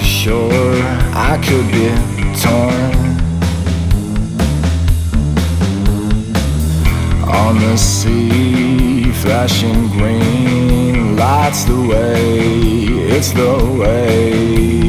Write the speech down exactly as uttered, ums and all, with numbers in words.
shore, I could be torn. On the sea, flashing green lights the way, it's the way.